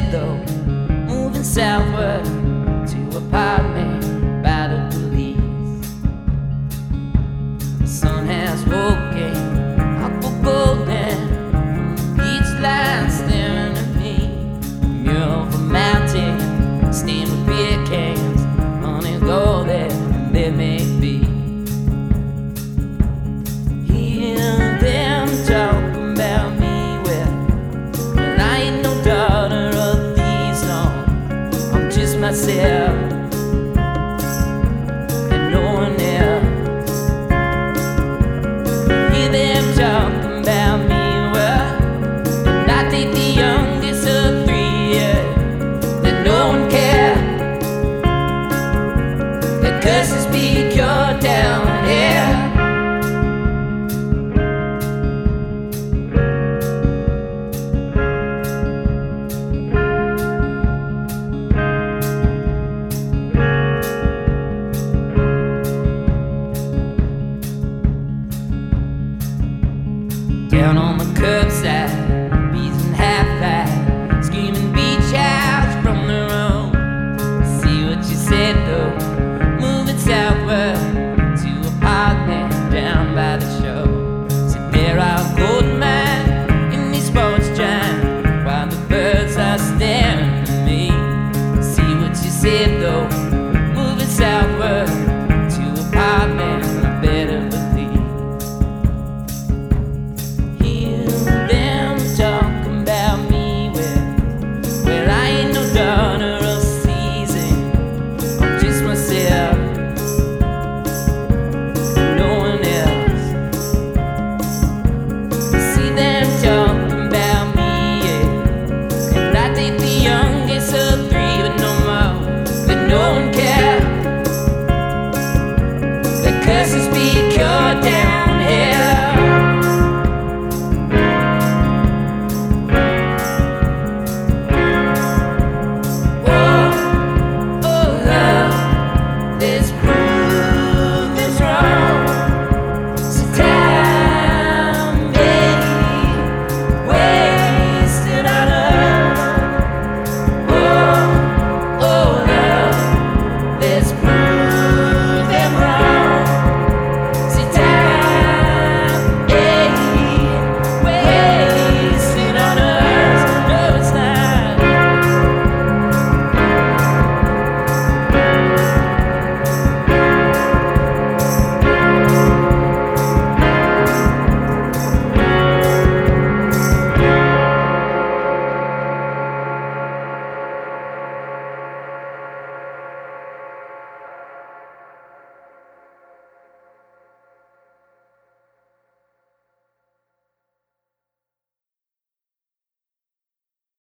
though, moving southward to a apartment by the police. The sun has woken up for golden from the beach line staring at me. Mural of a mountain stained with beer cans, honey gold there, and there may be. Hear them talking about me. Myself and no one else. Hear them talking about me. Well, and I think the youngest of 3 years, that no one cares. The curses be cured down here. Down on the curbside, bees in half-light, screaming beach house from the road. See what you said though, moving southward to a apartment down by the shore. See there are gold mines in these sports giants, while the birds are staring at me. See what you said though, moving southward to a apartment I better believe. Daughter of season, I'm just myself, no one else. See them talking about me, yeah. And I think the youngest of 3, but no more, but no one cares.